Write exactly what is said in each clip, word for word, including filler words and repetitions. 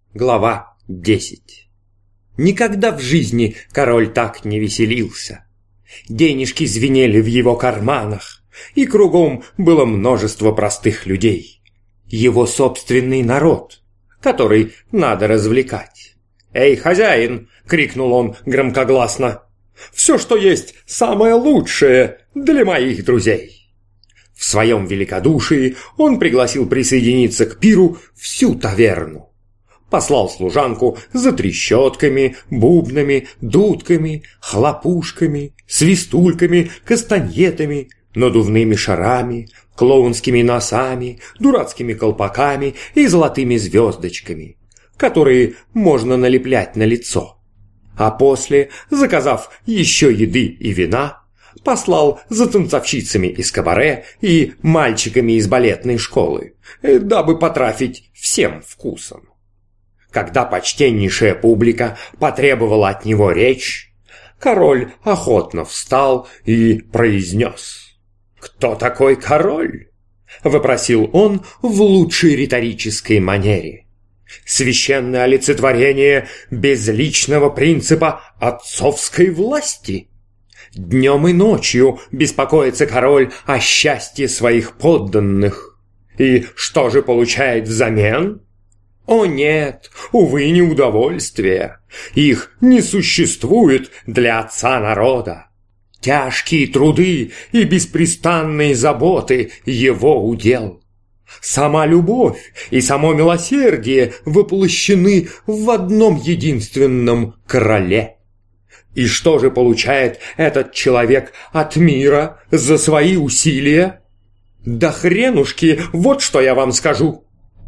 Глава десять. Никогда в жизни король так не веселился. Денежки звенели в его карманах, и кругом было множество простых людей. Его собственный народ, который надо развлекать. «Эй, хозяин!» — крикнул он громкогласно. «Все, что есть, самое лучшее для моих друзей!» В своем великодушии он пригласил присоединиться к пиру всю таверну. Послал служанку за трещотками, бубнами, дудками, хлопушками, свистульками, кастаньетами, надувными шарами, клоунскими носами, дурацкими колпаками и золотыми звездочками, которые можно налеплять на лицо. А после, заказав еще еды и вина, послал за танцовщицами из кабаре и мальчиками из балетной школы, дабы потрафить всем вкусом. Когда почтеннейшая публика потребовала от него речь, король охотно встал и произнес: «Кто такой король?» — вопросил он в лучшей риторической манере. «Священное олицетворение безличного принципа отцовской власти. Днем и ночью беспокоится король о счастье своих подданных. И что же получает взамен? О нет, увы, не удовольствие. Их не существует для отца народа. Тяжкие труды и беспрестанные заботы — его удел. Сама любовь и само милосердие воплощены в одном единственном короле. И что же получает этот человек от мира за свои усилия? Да хренушки, вот что я вам скажу!»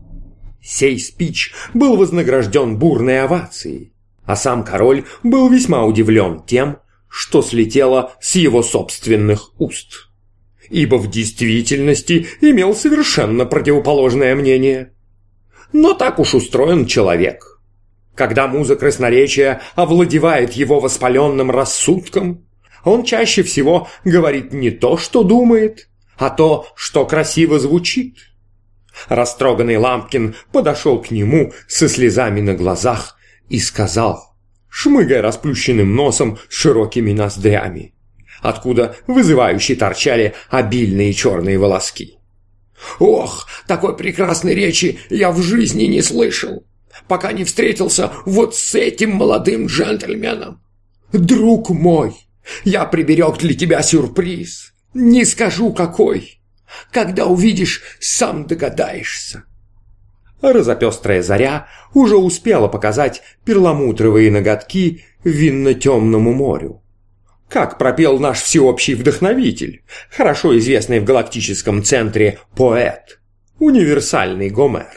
Сей спич был вознагражден бурной овацией, а сам король был весьма удивлен тем, что слетело с его собственных уст, ибо в действительности имел совершенно противоположное мнение. Но так уж устроен человек. Когда муза красноречия овладевает его воспаленным рассудком, он чаще всего говорит не то, что думает, а то, что красиво звучит. Растроганный Лампкин подошел к нему со слезами на глазах и сказал, шмыгая расплющенным носом с широкими ноздрями, откуда вызывающе торчали обильные черные волоски: «Ох, такой прекрасной речи я в жизни не слышал, пока не встретился вот с этим молодым джентльменом. Друг мой, я приберег для тебя сюрприз, не скажу какой. Когда увидишь, сам догадаешься». Розопестрая заря уже успела показать перламутровые ноготки винно-темному морю. Как пропел наш всеобщий вдохновитель, хорошо известный в галактическом центре поэт, универсальный Гомер.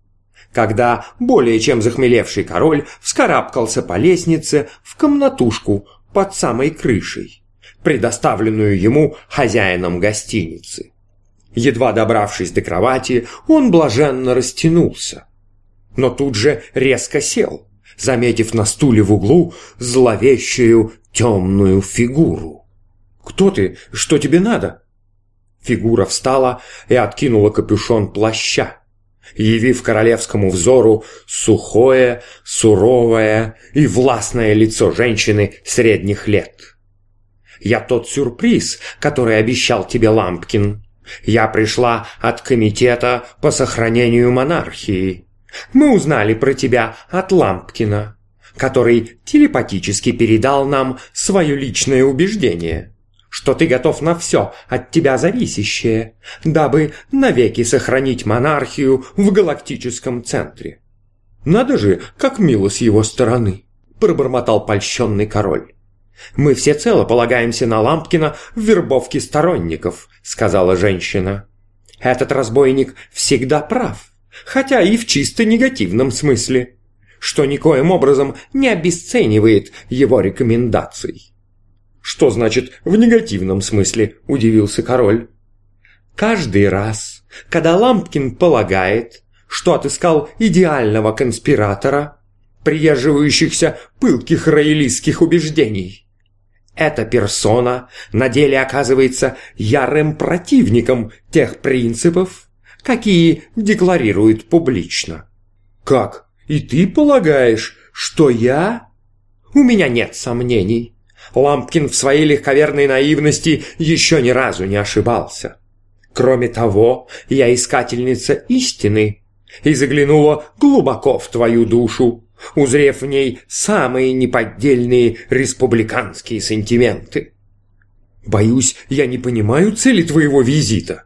Когда более чем захмелевший король вскарабкался по лестнице в комнатушку под самой крышей, предоставленную ему хозяином гостиницы. Едва добравшись до кровати, он блаженно растянулся, но тут же резко сел, заметив на стуле в углу зловещую темную фигуру. «Кто ты? Что тебе надо?» Фигура встала и откинула капюшон плаща, явив королевскому взору сухое, суровое и властное лицо женщины средних лет. «Я тот сюрприз, который обещал тебе Лампкин. Я пришла от комитета по сохранению монархии. Мы узнали про тебя от Лампкина, который телепатически передал нам свое личное убеждение, что ты готов на все от тебя зависящее, дабы навеки сохранить монархию в галактическом центре». «Надо же, как мило с его стороны», — пробормотал польщенный король. «Мы всецело полагаемся на Лампкина в вербовке сторонников», — сказала женщина. «Этот разбойник всегда прав, хотя и в чисто негативном смысле, что никоим образом не обесценивает его рекомендаций». «Что значит в негативном смысле?» – удивился король. «Каждый раз, когда Лампкин полагает, что отыскал идеального конспиратора, придерживающихся пылких роялистских убеждений, эта персона на деле оказывается ярым противником тех принципов, какие декларирует публично». «Как? И ты полагаешь, что я? У меня нет сомнений. Лампкин в своей легковерной наивности еще ни разу не ошибался. Кроме того, я искательница истины и заглянула глубоко в твою душу, узрев в ней самые неподдельные республиканские сантименты. Боюсь, я не понимаю цели твоего визита.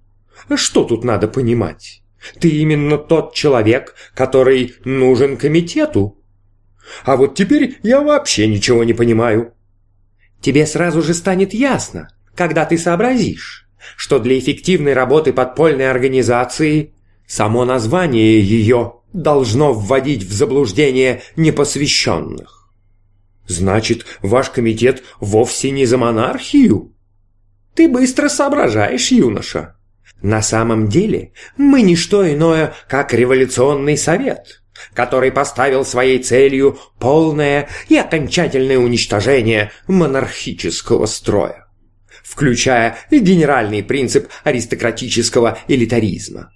Что тут надо понимать? Ты именно тот человек, который нужен комитету. А вот теперь я вообще ничего не понимаю. Тебе сразу же станет ясно, когда ты сообразишь, что для эффективной работы подпольной организации само название ее должно вводить в заблуждение непосвященных. Значит, ваш комитет вовсе не за монархию? Ты быстро соображаешь, юноша. На самом деле мы не что иное, как революционный совет, который поставил своей целью полное и окончательное уничтожение монархического строя, включая и генеральный принцип аристократического элитаризма.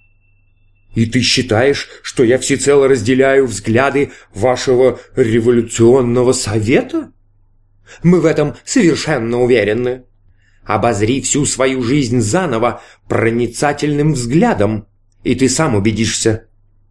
И ты считаешь, что я всецело разделяю взгляды вашего революционного совета? Мы в этом совершенно уверены. Обозри всю свою жизнь заново проницательным взглядом, и ты сам убедишься.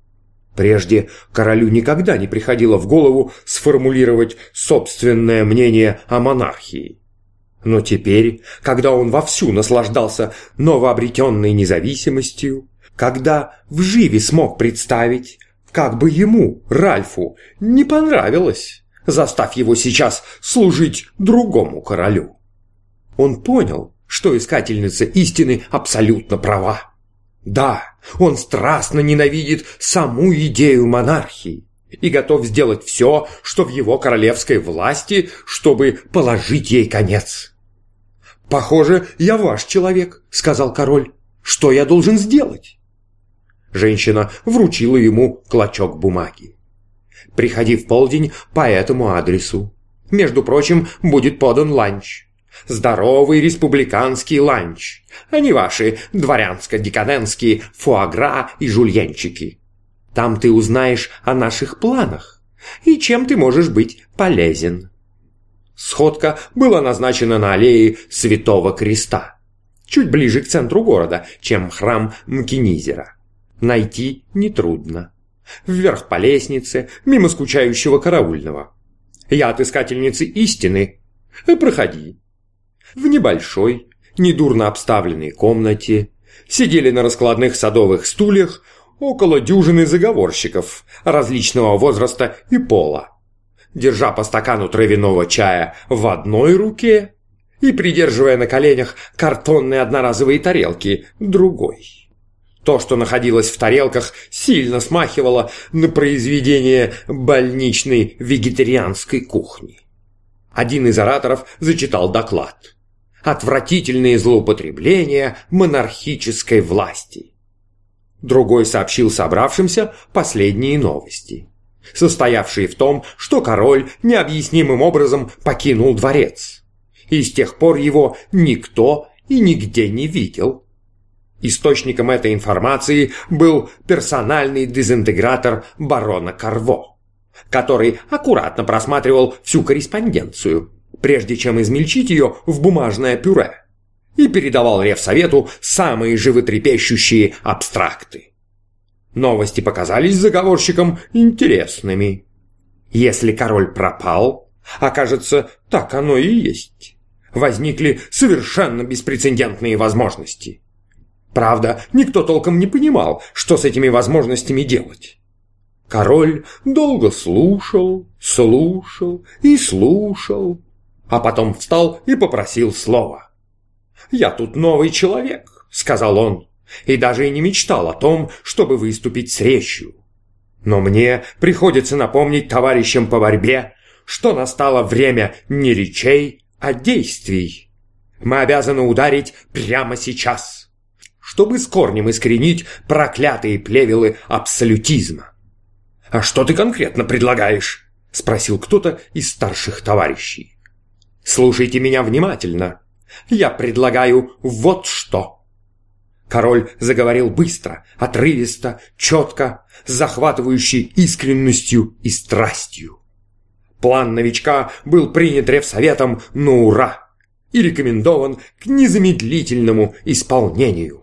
Прежде королю никогда не приходило в голову сформулировать собственное мнение о монархии. Но теперь, когда он вовсю наслаждался новообретенной независимостью, когда вживе смог представить, как бы ему, Ральфу, не понравилось, заставь его сейчас служить другому королю. Он понял, что искательница истины абсолютно права. Да, он страстно ненавидит саму идею монархии и готов сделать все, что в его королевской власти, чтобы положить ей конец. «Похоже, я ваш человек», — сказал король. «Что я должен сделать?» Женщина вручила ему клочок бумаги. «Приходи в полдень по этому адресу. Между прочим, будет подан ланч. Здоровый республиканский ланч, а не ваши дворянско-декадентские фуагра и жульенчики. Там ты узнаешь о наших планах и чем ты можешь быть полезен». Сходка была назначена на аллее Святого Креста, чуть ближе к центру города, чем храм Мкинизера. Найти нетрудно. Вверх по лестнице, мимо скучающего караульного. Я от искательницы истины. Проходи. В небольшой, недурно обставленной комнате сидели на раскладных садовых стульях около дюжины заговорщиков различного возраста и пола, держа по стакану травяного чая в одной руке и придерживая на коленях картонные одноразовые тарелки другой. То, что находилось в тарелках, сильно смахивало на произведение больничной вегетарианской кухни. Один из ораторов зачитал доклад. «Отвратительные злоупотребления монархической власти». Другой сообщил собравшимся последние новости, состоявшие в том, что король необъяснимым образом покинул дворец, и с тех пор его никто и нигде не видел. Источником этой информации был персональный дезинтегратор барона Карво, который аккуратно просматривал всю корреспонденцию, прежде чем измельчить ее в бумажное пюре, и передавал Ревсовету самые животрепещущие абстракты. Новости показались заговорщикам интересными. Если король пропал, окажется, так оно и есть, возникли совершенно беспрецедентные возможности. Правда, никто толком не понимал, что с этими возможностями делать. Король долго слушал, слушал и слушал, а потом встал и попросил слова. «Я тут новый человек», — сказал он, и даже и не мечтал о том, чтобы выступить с речью. «Но мне приходится напомнить товарищам по борьбе, что настало время не речей, а действий. Мы обязаны ударить прямо сейчас, чтобы с корнем искоренить проклятые плевелы абсолютизма». «А что ты конкретно предлагаешь?» — спросил кто-то из старших товарищей. «Слушайте меня внимательно. Я предлагаю вот что». Король заговорил быстро, отрывисто, четко, с захватывающей искренностью и страстью. План новичка был принят Ревсоветом на ура и рекомендован к незамедлительному исполнению.